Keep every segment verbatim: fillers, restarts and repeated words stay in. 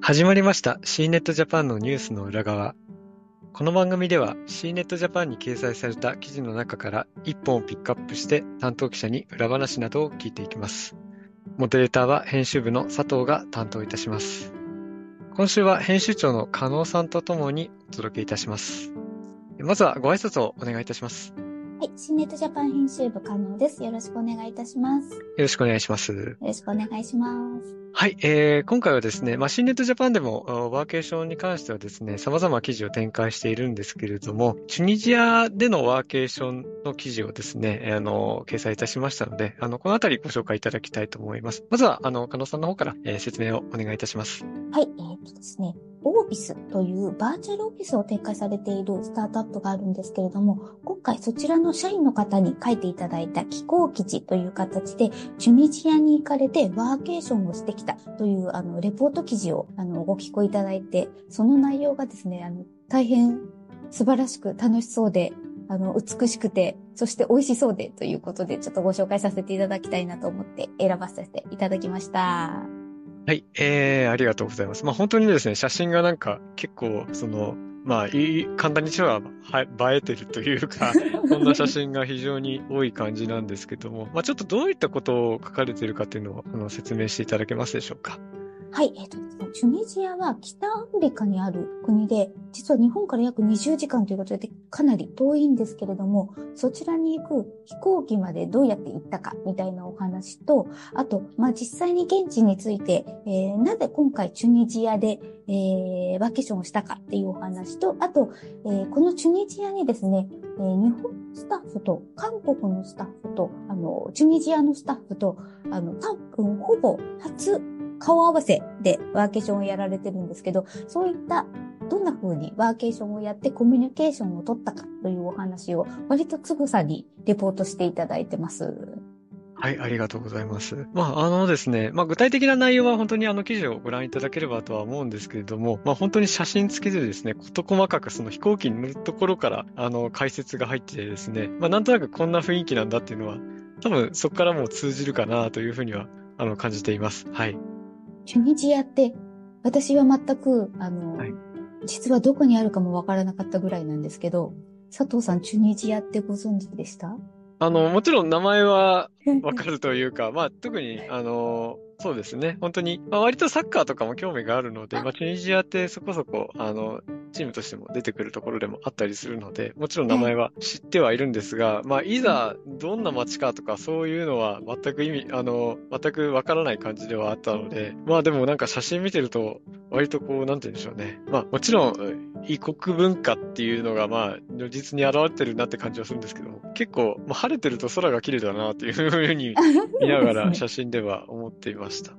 始まりました シーネット ジャパンのニュースの裏側。この番組では シーネット ジャパンに掲載された記事の中から一本をピックアップして担当記者に裏話などを聞いていきます。モデレーターは編集部の佐藤が担当いたします。今週は編集長の加納さんとともにお届けいたします。まずはご挨拶をお願いいたします。 はい、シーネット ジャパン編集部加納です。よろしくお願いいたします。よろしくお願いします。よろしくお願いします。 はい、えー、今回はですね、まあ、シーネット ジャパンでもワーケーションに関してはですね、様々な記事を展開しているんですけれども、チュニジアでのワーケーションの記事をですね、あの、掲載いたしましたので、あの、このあたりご紹介いただきたいと思います。まずは、あの、加納さんの方から、えー、説明をお願いいたします。 はい、えー、っとですね、オービスというバーチャルオフィスを展開されているスタートアップがあるんですけれども、今回そちらの社員の方に書いていただいた寄稿記事という形で、チュニジアに行かれてワーケーションをしてきたというあのレポート記事をあのご寄稿いただいて、その内容がですね、あの大変素晴らしく楽しそうで、あの美しくて、そして美味しそうでということで、ちょっとご紹介させていただきたいなと思って選ばせていただきました。 はい、えー、ありがとうございます。まあ、本当にですね、写真がなんか結構、その、まあ、いい、簡単に言えば、は、映えてるというか、そんな写真が非常に多い感じなんですけども、まあ、ちょっとどういったことを書かれているかというのを、あの、説明していただけますでしょうか。 はい、えっとですね、チュニジアは北アフリカにある国で、実は日本から約にじゅうじかんということでかなり遠いんですけれども、そちらに行く飛行機までどうやって行ったかみたいなお話と、あと、まあ、実際に現地について、えー、なぜ今回チュニジアで、えー、バケーションをしたかっていうお話と、あと、えー、このチュニジアにですね、えー、日本スタッフと韓国のスタッフと、あの、チュニジアのスタッフと、あの、多分ほぼ初顔合わせでワーケーションをやられてるんですけど、そういったどんな風にワーケーションをやってコミュニケーションを取ったかというお話を割とつぶさにレポートしていただいてます。 はい、ありがとうございます。まあ、あのですね、まあ、具体的な内容は本当にあの記事をご覧いただければとは思うんですけれども、まあ、本当に写真付きでですね、事細かくその飛行機に乗るところから、あの、解説が入っててですね、まあ、なんとなくこんな雰囲気なんだっていうのは、多分そこからもう通じるかなというふうには、あの、感じています。はい。 チュニジアって、私は全く、あの、はい、実はどこにあるかもわからなかったぐらいなんですけど、佐藤さん、チュニジアってご存知でした？ あの、もちろん名前はわかるというか、まあ、特に、あの、そうですね。本当に、まあ、割とサッカーとかも興味があるので、まあ、チュニジアってそこそこ、あの、チームとしても出てくるところでもあったりするので、もちろん名前は知ってはいるんですが、まあ、いざ、どんな街かとか、そういうのは全く意味、あの、全くわからない感じではあったので、まあ、でもなんか写真見てると、割とこう、なんて言うんでしょうね。まあ、もちろん、異国文化っていうのが、まあ、如実に現れてるなって感じはするんですけども、結構、まあ、晴れてると空が綺麗だなっていうふうに見ながら写真では思っていました。はい。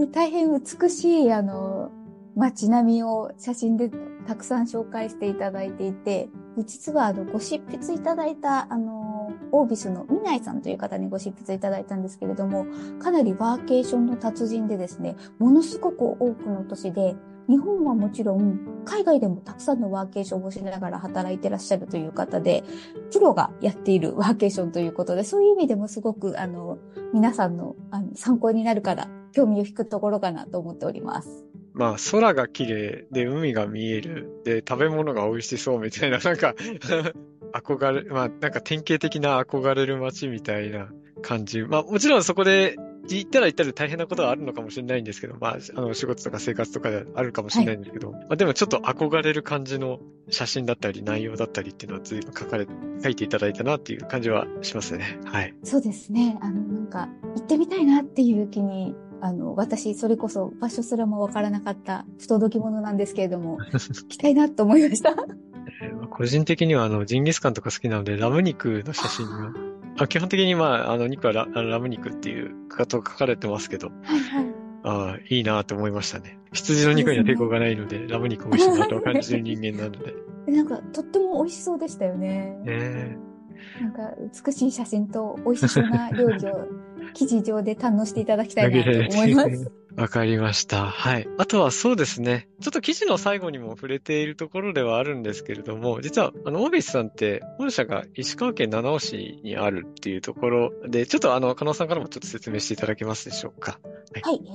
大変美しい、あの、街並みを写真でたくさん紹介していただいていて、実はあの、ご執筆いただいた、あの、オービスのミナイさんという方にご執筆いただいたんですけれども、かなりワーケーションの達人でですね、ものすごく多くの都市で、日本はもちろん、海外でもたくさんのワーケーションをしながら働いてらっしゃるという方で、プロがやっているワーケーションということで、そういう意味でもすごく、あの、皆さんの、あの参考になるから、興味を引くところかなと思っております。 まあ、空が綺麗で、海が見えるで、食べ物が美味しそうみたいな、なんか憧れ、まあ、なんか典型的な憧れる街みたいな感じ。まあ、もちろんそこで行ったら行ったら大変なことはあるのかもしれないんですけど、まあ、あの、仕事とか生活とかであるかもしれないんですけど、はい、まあ、でもちょっと憧れる感じの写真だったり内容だったりっていうのは随分書かれ、書いていただいたなっていう感じはしますね。はい。 そうですね。あの、なんか、行ってみたいなっていう気に、あの、私、それこそ場所すらもわからなかった不届き者なんですけれども、行きたいなと思いました。 個人的には、あの、ジンギスカンとか好きなので、ラム肉の写真が、あ基本的に、まあ、あの、肉はララム肉っていうかと書かれてますけど、 はいはい。 ああ、いいなと思いましたね。羊の肉には抵抗がないので、ラム肉美味しいなと感じる人間なので。 なんか、とっても美味しそうでしたよね。 ねえ。 なんか、美しい写真と美味しそうな料理を記事上で堪能していただきたいなと思います。 わかりました。はい。あとはそうですね。ちょっと記事の最後にも触れているところではあるんですけれども、実は、あの、オービスさんって本社が石川県七尾市にあるっていうところで、ちょっとあの、加納さんからもちょっと説明していただけますでしょうか。 はい。はい、えっと、オービ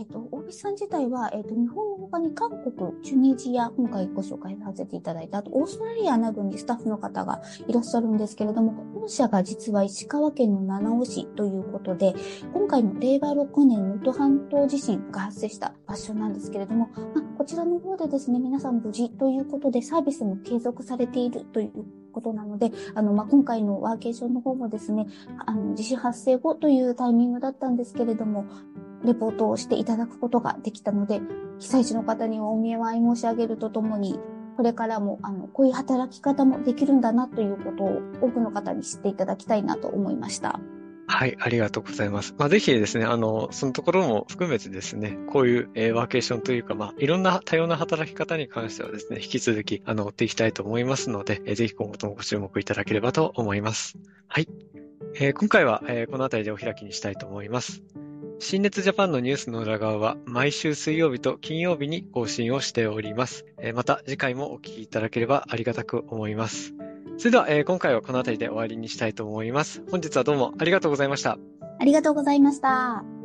日産自体は、えっと、日本の他に韓国、チュニジア、今回ご紹介させていただいた、あと、オーストラリアなどにスタッフの方がいらっしゃるんですけれども、本社が実は石川県の七尾市ということで、今回のれいわろくねん能登半島地震が発生した場所なんですけれども、まあ、こちらの方でですね、皆さん無事ということで、サービスも継続されているということなので、あの、まあ、今回のワーケーションの方もですね、あの、地震発生後というタイミングだったんですけれども、レポートをしていただくことができたので、被災地の方にはお見舞い申し上げるとともに、これからも、あの、こういう働き方もできるんだなということを多くの方に知っていただきたいなと思いました。 はい、ありがとうございます。まあ、ぜひですね、あの、そのところも含めてですね、こういう、えーワーケーションというか、まあ、いろんな多様な働き方に関してはですね、引き続き、あの、追っていきたいと思いますので、えーぜひ今後ともご注目いただければと思います。はい。えー今回は、えーこの辺りでお開きにしたいと思います。新熱ジャパンのニュースの裏側は毎週水曜日と金曜日に更新をしております。えーまた次回もお聞きいただければありがたく思います。それでは、えー今回はこの辺りで終わりにしたいと思います。本日はどうもありがとうございました。 ありがとうございました。